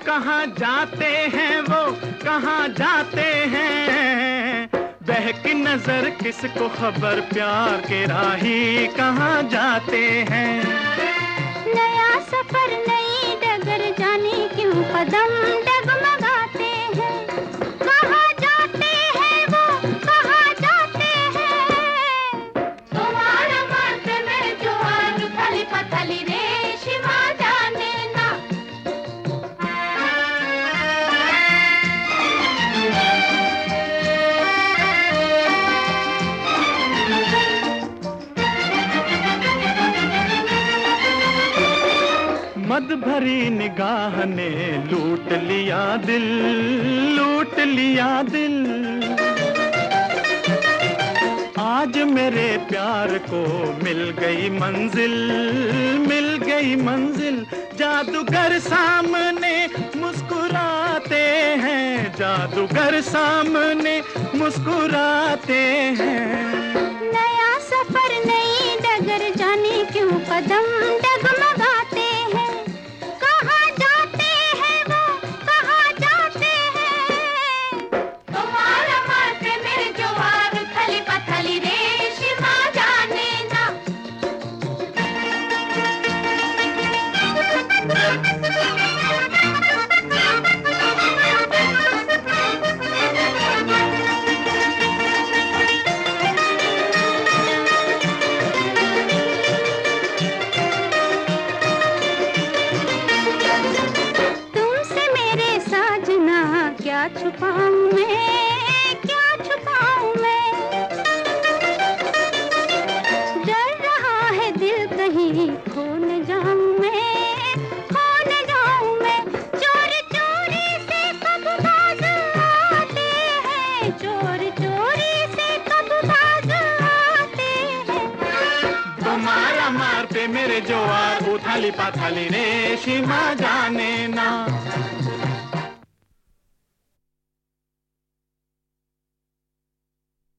कहाँ जाते हैं वो, कहाँ जाते हैं। बहकी नजर किसको खबर, प्यार के राही कहाँ जाते हैं। नया सफर नई डगर, जाने क्यों कदम डगमगाते हैं। कहाँ जाते हैं वो, कहाँ जाते हैं। तुम्हारा माथे में ज्वार, उथली पथली रेशमा जाने ना। मद भरी निगाह ने लूट लिया दिल, लूट लिया दिल। आज मेरे प्यार को मिल गई मंजिल, मिल गई मंजिल। जादूगर सामने मुस्कुराते हैं, जादूगर सामने मुस्कुराते हैं। नया सफर नई डगर, जाने क्यों कदम डगमगाते हैं। कहाँ जाते हैं वो, कहाँ जाते हैं। तुम्हारा माथे में ज्वार, उथली पथली रेशमा जाने ना। क्या छुपाऊं मैं, क्या छुपाऊं मैं। डर रहा है दिल कहीं खो न जाऊं मैं, खो न जाऊं मैं। चोरी चोरी से कब बाज आते हैं, चोरी चोरी से कब बाज आते हैं। तुम्हारा मार पे मेरे ज्वार, उथली पाथली रेशमा जाने ना।